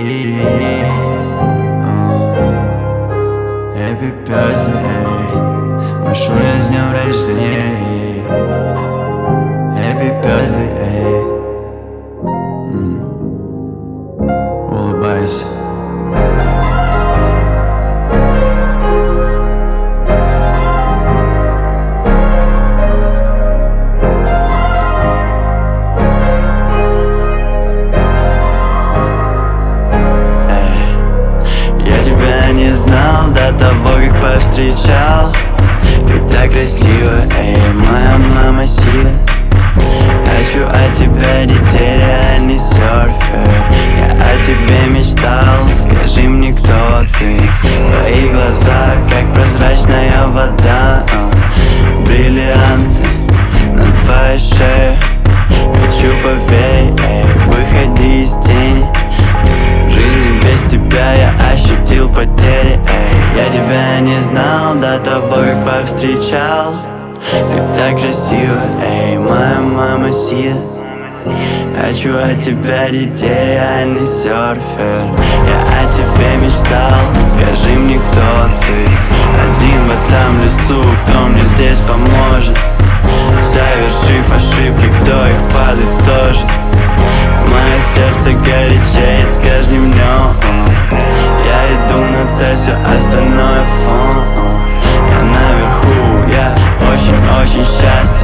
Happy birthday, Машуля, с днем рождения. Happy birthday, улыбайся. Не знал до того, как повстречал. Ты так красива, эй, моя мама сила. Хочу от тебя детей, реальный серфер. Я о тебе мечтал, скажи мне, кто ты. Твои глаза, как прозрачная вода, бриллианты на твоей шее. Хочу поверить, эй, выходи из тени. В жизни без тебя я ощутил потери, эй. Я тебя не знал до того, как повстречал. Ты так красива, эй, моя мама сила. Хочу от тебя детей, реальный серфер. Я о тебе мечтал, скажи мне, кто ты. Один в этом лесу, кто мне здесь поможет? Совершив ошибки, кто их подытожит? Мое сердце горячеет с каждым днем. Я иду на цель, все остальное фон. Я наверху, я очень-очень счастлив.